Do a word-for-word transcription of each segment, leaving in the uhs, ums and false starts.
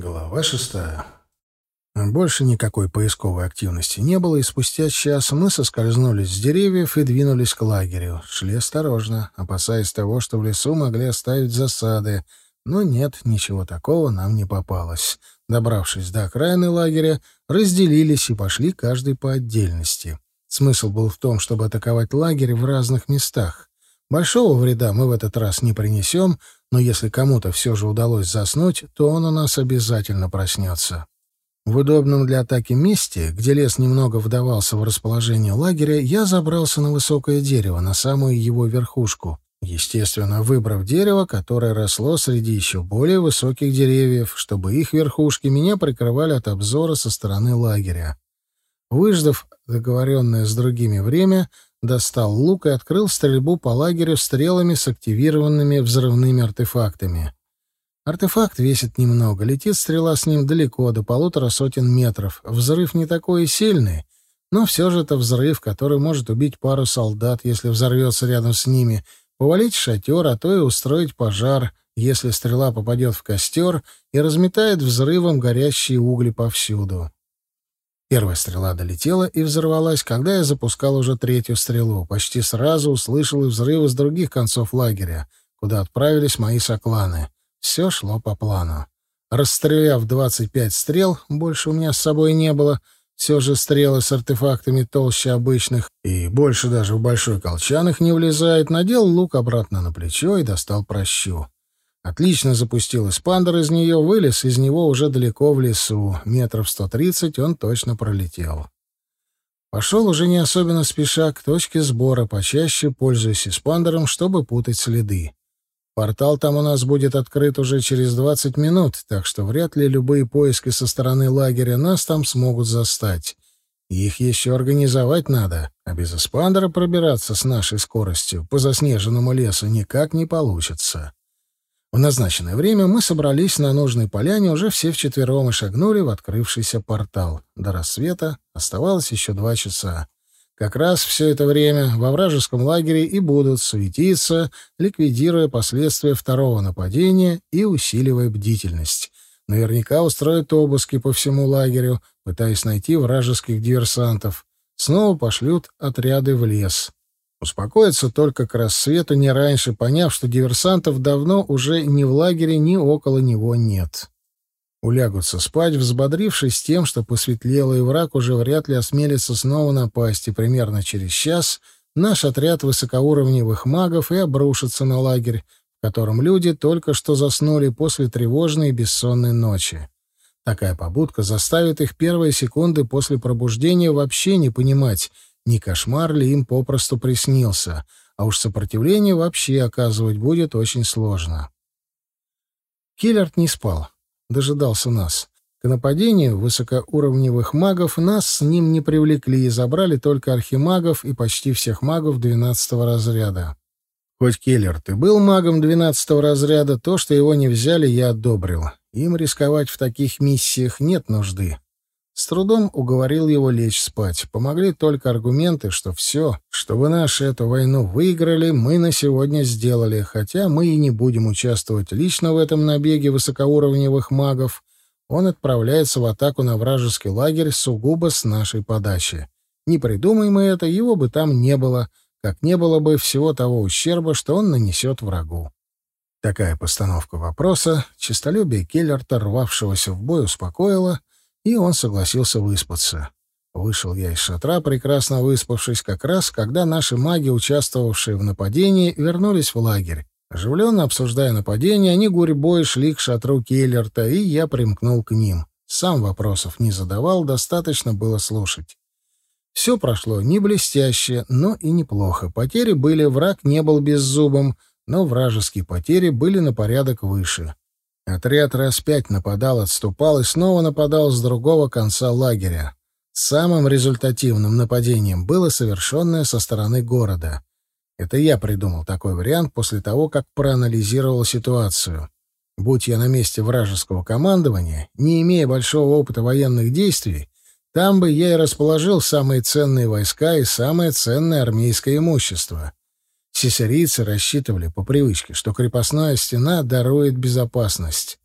Глава шестая. Больше никакой поисковой активности не было, и спустя час мы соскользнули с деревьев и двинулись к лагерю. Шли осторожно, опасаясь того, что в лесу могли оставить засады, но нет, ничего такого нам не попалось. Добравшись до окраины лагеря, разделились и пошли каждый по отдельности. Смысл был в том, чтобы атаковать лагерь в разных местах. Большого вреда мы в этот раз не принесем, но если кому-то все же удалось заснуть, то он у нас обязательно проснется. В удобном для атаки месте, где лес немного вдавался в расположение лагеря, я забрался на высокое дерево, на самую его верхушку, естественно, выбрав дерево, которое росло среди еще более высоких деревьев, чтобы их верхушки меня прикрывали от обзора со стороны лагеря. Выждав договоренное с другими время, достал лук и открыл стрельбу по лагерю стрелами с активированными взрывными артефактами. Артефакт весит немного, летит стрела с ним далеко, до полутора сотен метров. Взрыв не такой сильный, но все же это взрыв, который может убить пару солдат, если взорвется рядом с ними, повалить шатер, а то и устроить пожар, если стрела попадет в костер и разметает взрывом горящие угли повсюду. Первая стрела долетела и взорвалась, когда я запускал уже третью стрелу. Почти сразу услышал и взрывы с других концов лагеря, куда отправились мои сокланы. Все шло по плану. Расстреляв двадцать пять стрел, больше у меня с собой не было, все же стрелы с артефактами толще обычных, и больше даже в большой колчан их не влезает, надел лук обратно на плечо и достал пращу. Отлично запустил эспандер из нее, вылез из него уже далеко в лесу. Метров сто тридцать он точно пролетел. Пошел уже не особенно спеша к точке сбора, почаще пользуясь эспандером, чтобы путать следы. Портал там у нас будет открыт уже через двадцать минут, так что вряд ли любые поиски со стороны лагеря нас там смогут застать. Их еще организовать надо, а без эспандера пробираться с нашей скоростью по заснеженному лесу никак не получится. В назначенное время мы собрались на нужной поляне уже все вчетвером и шагнули в открывшийся портал. До рассвета оставалось еще два часа. Как раз все это время во вражеском лагере и будут суетиться, ликвидируя последствия второго нападения и усиливая бдительность. Наверняка устроят обыски по всему лагерю, пытаясь найти вражеских диверсантов. Снова пошлют отряды в лес. Успокоиться только к рассвету, не раньше, поняв, что диверсантов давно уже ни в лагере, ни около него нет. Улягутся спать, взбодрившись тем, что посветлело, и враг уже вряд ли осмелится снова напасть, и примерно через час наш отряд высокоуровневых магов и обрушится на лагерь, в котором люди только что заснули после тревожной и бессонной ночи. Такая побудка заставит их первые секунды после пробуждения вообще не понимать, не кошмар ли им попросту приснился, а уж сопротивление вообще оказывать будет очень сложно. Киллерт не спал, дожидался нас. К нападению высокоуровневых магов нас с ним не привлекли и забрали только архимагов и почти всех магов двенадцатого разряда. Хоть Киллерт и был магом двенадцатого разряда, то, что его не взяли, я одобрил. Им рисковать в таких миссиях нет нужды. С трудом уговорил его лечь спать. Помогли только аргументы, что все, чтобы наши эту войну выиграли, мы на сегодня сделали, хотя мы и не будем участвовать лично в этом набеге высокоуровневых магов. Он отправляется в атаку на вражеский лагерь сугубо с нашей подачи. Не придумай мы это, его бы там не было, как не было бы всего того ущерба, что он нанесет врагу. Такая постановка вопроса честолюбие Келлерта, рвавшегося в бой, успокоила, и он согласился выспаться. Вышел я из шатра, прекрасно выспавшись, как раз, когда наши маги, участвовавшие в нападении, вернулись в лагерь. Оживленно обсуждая нападение, они гурьбой шли к шатру Келлерта, и я примкнул к ним. Сам вопросов не задавал, достаточно было слушать. Все прошло не блестяще, но и неплохо. Потери были, враг не был беззубым, но вражеские потери были на порядок выше. Отряд раз пять нападал, отступал и снова нападал с другого конца лагеря. Самым результативным нападением было совершенное со стороны города. Это я придумал такой вариант после того, как проанализировал ситуацию. Будь я на месте вражеского командования, не имея большого опыта военных действий, там бы я и расположил самые ценные войска и самое ценное армейское имущество. Сесарийцы рассчитывали по привычке, что крепостная стена дарует безопасность.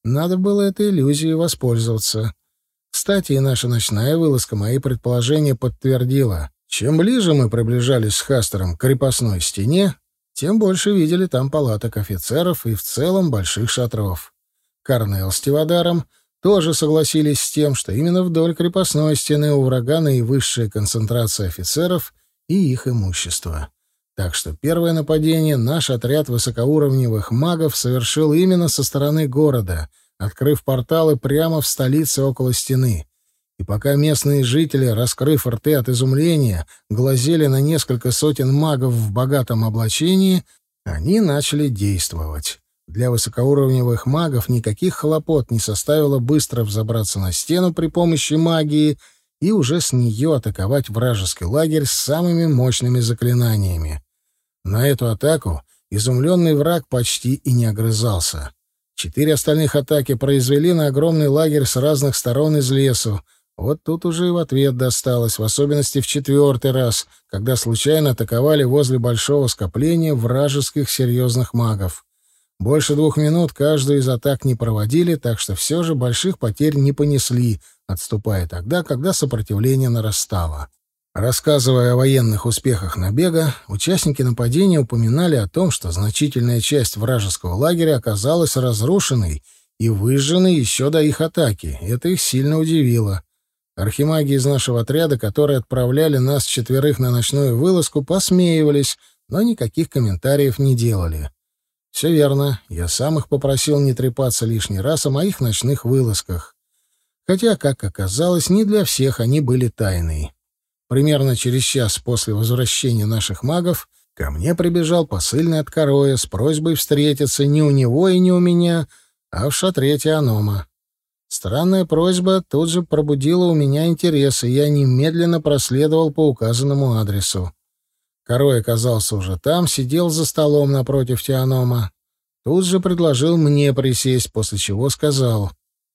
Надо было этой иллюзией воспользоваться. Кстати, и наша ночная вылазка мои предположения подтвердила. Чем ближе мы приближались с Хастером к крепостной стене, тем больше видели там палаток офицеров и в целом больших шатров. Корнелл с Тивадаром тоже согласились с тем, что именно вдоль крепостной стены у врага наивысшая концентрация офицеров и их имущества. Так что первое нападение наш отряд высокоуровневых магов совершил именно со стороны города, открыв порталы прямо в столице около стены. И пока местные жители, раскрыв рты от изумления, глазели на несколько сотен магов в богатом облачении, они начали действовать. Для высокоуровневых магов никаких хлопот не составило быстро взобраться на стену при помощи магии и уже с нее атаковать вражеский лагерь с самыми мощными заклинаниями. На эту атаку изумленный враг почти и не огрызался. Четыре остальных атаки произвели на огромный лагерь с разных сторон из лесу. Вот тут уже и в ответ досталось, в особенности в четвертый раз, когда случайно атаковали возле большого скопления вражеских серьезных магов. Больше двух минут каждую из атак не проводили, так что все же больших потерь не понесли, отступая тогда, когда сопротивление нарастало. Рассказывая о военных успехах набега, участники нападения упоминали о том, что значительная часть вражеского лагеря оказалась разрушенной и выжженной еще до их атаки. Это их сильно удивило. Архимаги из нашего отряда, которые отправляли нас четверых на ночную вылазку, посмеивались, но никаких комментариев не делали. Все верно, я сам их попросил не трепаться лишний раз о моих ночных вылазках. Хотя, как оказалось, не для всех они были тайной. Примерно через час после возвращения наших магов ко мне прибежал посыльный от Кароя с просьбой встретиться не у него и не у меня, а в шатре Теонома. Странная просьба тут же пробудила у меня интерес, и я немедленно проследовал по указанному адресу. Карой оказался уже там, сидел за столом напротив Теонома. Тут же предложил мне присесть, после чего сказал: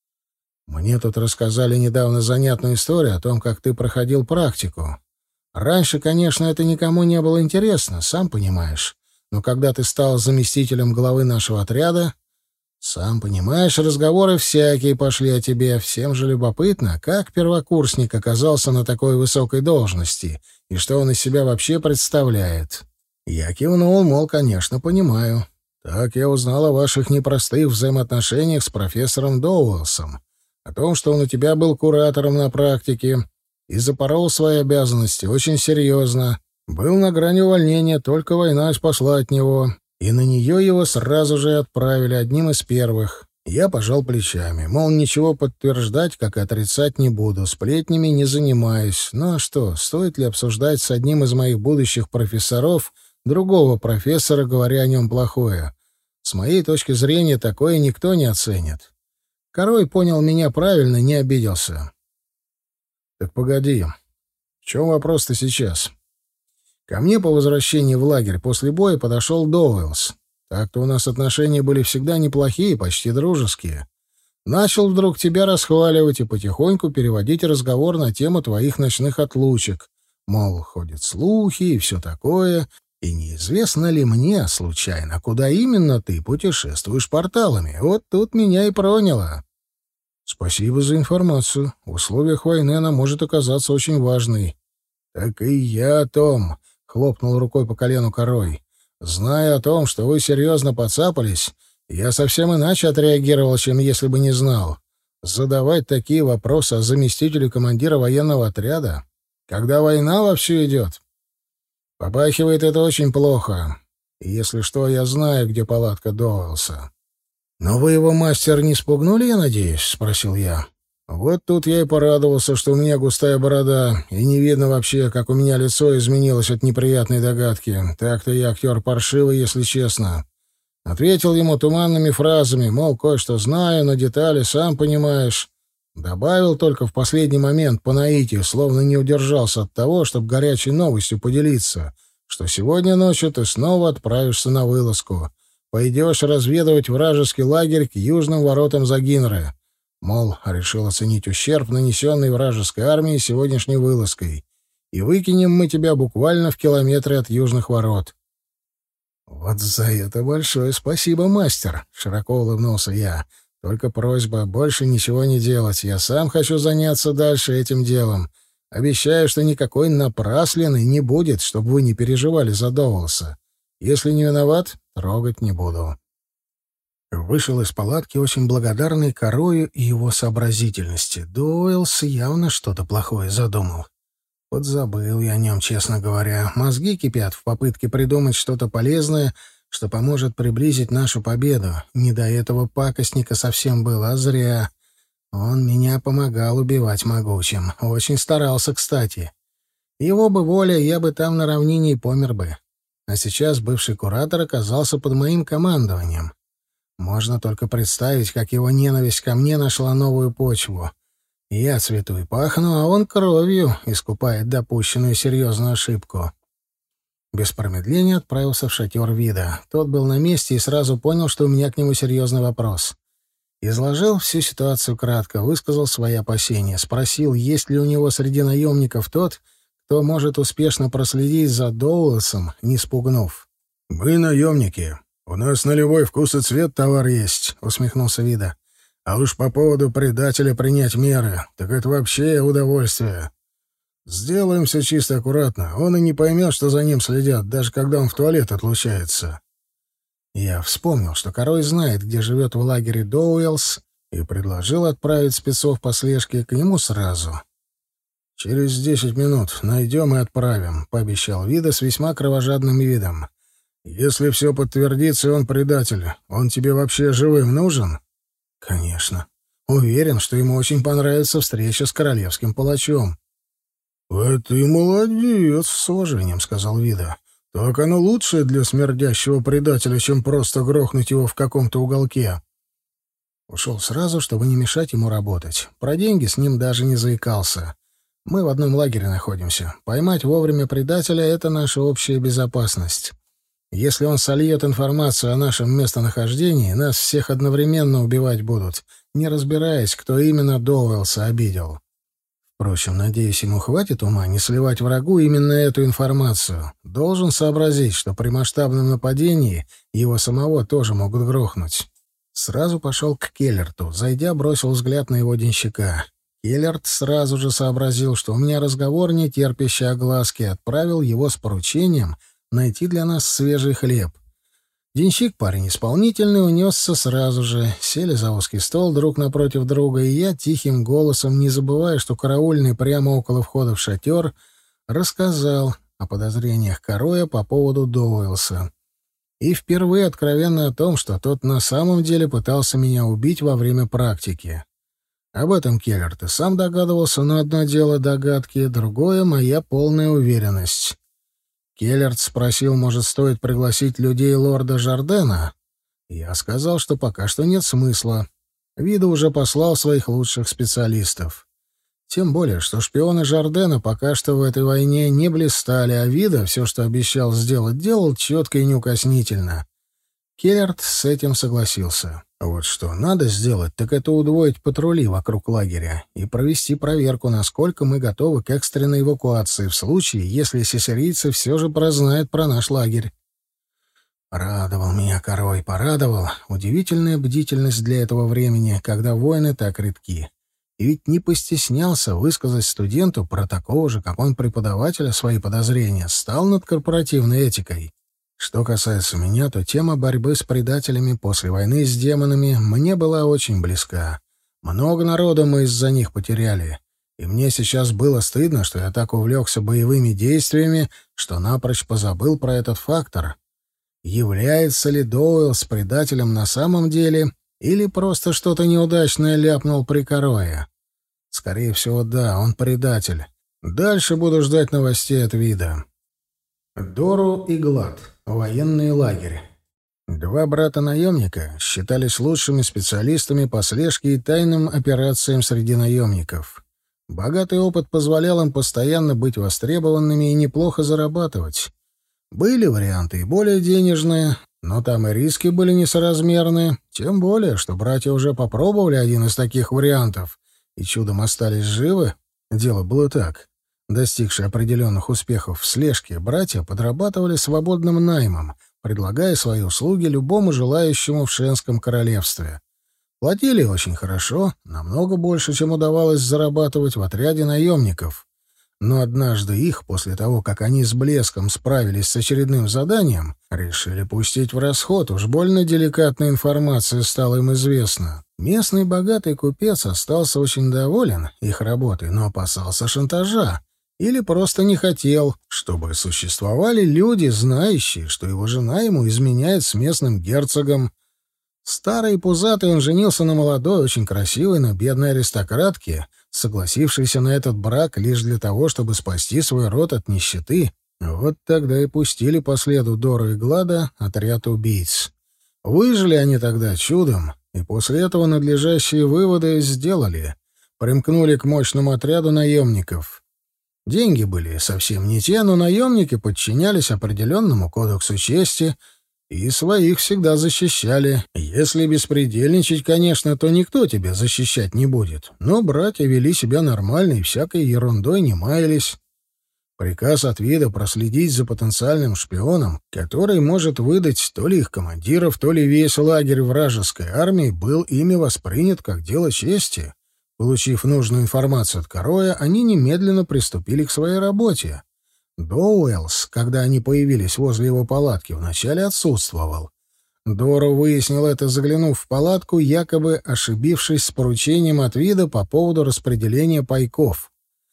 «Мне тут рассказали недавно занятную историю о том, как ты проходил практику. Раньше, конечно, это никому не было интересно, сам понимаешь. Но когда ты стал заместителем главы нашего отряда, сам понимаешь, разговоры всякие пошли о тебе. Всем же любопытно, как первокурсник оказался на такой высокой должности и что он из себя вообще представляет». Я кивнул, мол, конечно, понимаю. Так я узнал о ваших непростых взаимоотношениях с профессором Доуэлсом, о том, что он у тебя был куратором на практике и запорол свои обязанности очень серьезно. Был на грани увольнения, только война спасла от него, и на нее его сразу же отправили одним из первых. Я пожал плечами, мол, ничего подтверждать, как и отрицать не буду, сплетнями не занимаюсь. Ну а что, стоит ли обсуждать с одним из моих будущих профессоров другого профессора, говоря о нем плохое? С моей точки зрения, такое никто не оценит. Карой понял меня правильно, не обиделся. «Так погоди, в чем вопрос-то сейчас?» Ко мне по возвращении в лагерь после боя подошел Доуэлс. Так-то у нас отношения были всегда неплохие, почти дружеские. Начал вдруг тебя расхваливать и потихоньку переводить разговор на тему твоих ночных отлучек. Мол, ходят слухи и все такое, и неизвестно ли мне, случайно, куда именно ты путешествуешь порталами. Вот тут меня и проняло. Спасибо за информацию. В условиях войны она может оказаться очень важной. Так и я о том, — хлопнул рукой по колену Карой. Зная о том, что вы серьезно подцапались, я совсем иначе отреагировал, чем если бы не знал. Задавать такие вопросы о заместителе командира военного отряда, когда война вовсю идет. Попахивает это очень плохо. И если что, я знаю, где палатка Доуэлса. «Но вы его, мастер, не спугнули, я надеюсь?» — спросил я. Вот тут я и порадовался, что у меня густая борода, и не видно вообще, как у меня лицо изменилось от неприятной догадки. Так-то я актер паршивый, если честно. Ответил ему туманными фразами, мол, кое-что знаю, но детали сам понимаешь. Добавил только в последний момент по наитию, словно не удержался от того, чтобы горячей новостью поделиться, что сегодня ночью ты снова отправишься на вылазку. Пойдешь разведывать вражеский лагерь к южным воротам Загинры. Мол, решил оценить ущерб, нанесенный вражеской армии сегодняшней вылазкой. И выкинем мы тебя буквально в километре от южных ворот. «Вот за это большое спасибо, мастер!» — широко улыбнулся я. Только просьба больше ничего не делать. Я сам хочу заняться дальше этим делом. Обещаю, что никакой напраслины не будет, чтобы вы не переживали за Доуэлса. Если не виноват, трогать не буду». Вышел из палатки очень благодарный Корою и его сообразительности. Доуэлс явно что-то плохое задумал. Подзабыл я о нем, честно говоря. Мозги кипят в попытке придумать что-то полезное, что поможет приблизить нашу победу. Не до этого пакостника совсем было, а зря. Он меня помогал убивать могучим. Очень старался, кстати. Его бы воля, я бы там на равнине и помер бы. А сейчас бывший куратор оказался под моим командованием. Можно только представить, как его ненависть ко мне нашла новую почву. Я цвету и пахну, а он кровью искупает допущенную серьезную ошибку. Без промедления отправился в шатер вида. Тот был на месте и сразу понял, что у меня к нему серьезный вопрос. Изложил всю ситуацию кратко, высказал свои опасения, спросил, есть ли у него среди наемников тот, кто может успешно проследить за Доуэлсом, не спугнув. «Мы наемники. У нас нулевой вкус и цвет товар есть», — усмехнулся Вида. «А уж по поводу предателя принять меры, так это вообще удовольствие. Сделаем все чисто аккуратно. Он и не поймет, что за ним следят, даже когда он в туалет отлучается». Я вспомнил, что Корой знает, где живет в лагере Доуэлс, и предложил отправить спецов по слежке к нему сразу. «Через десять минут найдем и отправим», — пообещал Вида с весьма кровожадным видом. «Если все подтвердится, и он предатель, он тебе вообще живым нужен?» «Конечно. Уверен, что ему очень понравится встреча с королевским палачом». «А ты молодец», — с уважением сказал Вида. «Так оно лучше для смердящего предателя, чем просто грохнуть его в каком-то уголке». Ушел сразу, чтобы не мешать ему работать. Про деньги с ним даже не заикался. Мы в одном лагере находимся. Поймать вовремя предателя — это наша общая безопасность. Если он сольет информацию о нашем местонахождении, нас всех одновременно убивать будут, не разбираясь, кто именно Доуэлса обидел. Впрочем, надеюсь, ему хватит ума не сливать врагу именно эту информацию. Должен сообразить, что при масштабном нападении его самого тоже могут грохнуть. Сразу пошел к Келлерту. Зайдя, бросил взгляд на его денщика. Келлерт сразу же сообразил, что у меня разговор, не терпящий огласки, отправил его с поручением найти для нас свежий хлеб. Денщик, парень исполнительный, унесся сразу же. Сели за узкий стол друг напротив друга, и я тихим голосом, не забывая, что караульный прямо около входа в шатер, рассказал о подозрениях Короя по поводу Доуэлса. И впервые откровенно о том, что тот на самом деле пытался меня убить во время практики. Об этом Келлерт и сам догадывался, но одно дело догадки, другое — моя полная уверенность. Келлерт спросил, может, стоит пригласить людей лорда Жардена. Я сказал, что пока что нет смысла. Вида уже послал своих лучших специалистов. Тем более, что шпионы Жардена пока что в этой войне не блистали, а Вида все, что обещал сделать, делал четко и неукоснительно. Келлерт с этим согласился. Вот что надо сделать, так это удвоить патрули вокруг лагеря и провести проверку, насколько мы готовы к экстренной эвакуации в случае, если сесарийцы все же прознают про наш лагерь. Радовал меня Корой, порадовал. Удивительная бдительность для этого времени, когда войны так редки. И ведь не постеснялся высказать студенту про такого же, как он, преподавателя, свои подозрения, стал над корпоративной этикой. Что касается меня, то тема борьбы с предателями после войны с демонами мне была очень близка. Много народу мы из-за них потеряли, и мне сейчас было стыдно, что я так увлекся боевыми действиями, что напрочь позабыл про этот фактор. Является ли Доуэлс предателем на самом деле, или просто что-то неудачное ляпнул при Корое? Скорее всего, да, он предатель. Дальше буду ждать новостей от Вида. Дору и Глад. Военный лагерь. Два брата-наемника считались лучшими специалистами по слежке и тайным операциям среди наемников. Богатый опыт позволял им постоянно быть востребованными и неплохо зарабатывать. Были варианты и более денежные, но там и риски были несоразмерны, тем более, что братья уже попробовали один из таких вариантов и чудом остались живы. Дело было так. Достигшие определенных успехов в слежке, братья подрабатывали свободным наймом, предлагая свои услуги любому желающему в Шенском королевстве. Платили очень хорошо, намного больше, чем удавалось зарабатывать в отряде наемников. Но однажды их, после того, как они с блеском справились с очередным заданием, решили пустить в расход. Уж больно деликатная информация стала им известна. Местный богатый купец остался очень доволен их работой, но опасался шантажа. Или просто не хотел, чтобы существовали люди, знающие, что его жена ему изменяет с местным герцогом. Старый и пузатый он женился на молодой, очень красивой, но бедной аристократке, согласившейся на этот брак лишь для того, чтобы спасти свой род от нищеты. Вот тогда и пустили по следу Дора и Глада отряд убийц. Выжили они тогда чудом, и после этого надлежащие выводы сделали. Примкнули к мощному отряду наемников. Деньги были совсем не те, но наемники подчинялись определенному кодексу чести и своих всегда защищали. Если беспредельничать, конечно, то никто тебя защищать не будет. Но братья вели себя нормально и всякой ерундой не маялись. Приказ от вида проследить за потенциальным шпионом, который может выдать то ли их командиров, то ли весь лагерь вражеской армии, был ими воспринят как дело чести. Получив нужную информацию от Кароя, они немедленно приступили к своей работе. Доуэлс, когда они появились возле его палатки, вначале отсутствовал. Дора выяснил это, заглянув в палатку, якобы ошибившись с поручением от вида по поводу распределения пайков.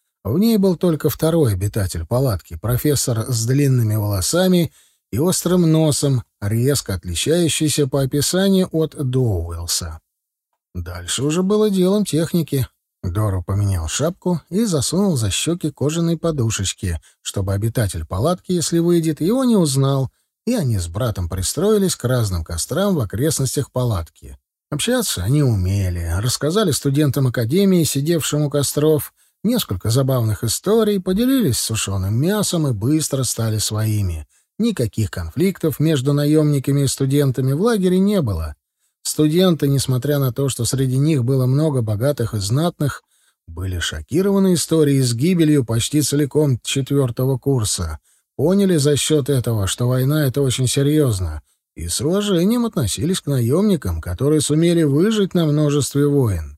В ней был только второй обитатель палатки, профессор с длинными волосами и острым носом, резко отличающийся по описанию от Доуэлса. Дальше уже было делом техники. Дора поменял шапку и засунул за щеки кожаные подушечки, чтобы обитатель палатки, если выйдет, его не узнал, и они с братом пристроились к разным кострам в окрестностях палатки. Общаться они умели, рассказали студентам академии, сидевшим у костров, несколько забавных историй, поделились сушеным мясом и быстро стали своими. Никаких конфликтов между наемниками и студентами в лагере не было. Студенты, несмотря на то, что среди них было много богатых и знатных, были шокированы историей с гибелью почти целиком четвертого курса, поняли за счет этого, что война — это очень серьезно, и с уважением относились к наемникам, которые сумели выжить на множестве войн.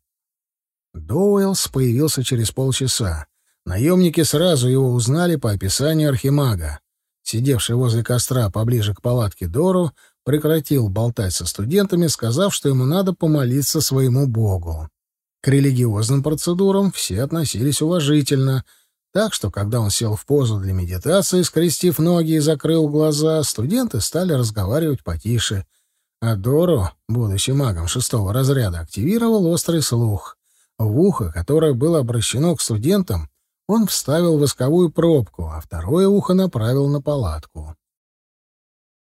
Доуэлс появился через полчаса. Наемники сразу его узнали по описанию архимага. Сидевший возле костра поближе к палатке Дору прекратил болтать со студентами, сказав, что ему надо помолиться своему богу. К религиозным процедурам все относились уважительно, так что, когда он сел в позу для медитации, скрестив ноги и закрыл глаза, студенты стали разговаривать потише. А Дору, будучи магом шестого разряда, активировал острый слух. В ухо, которое было обращено к студентам, он вставил восковую пробку, а второе ухо направил на палатку.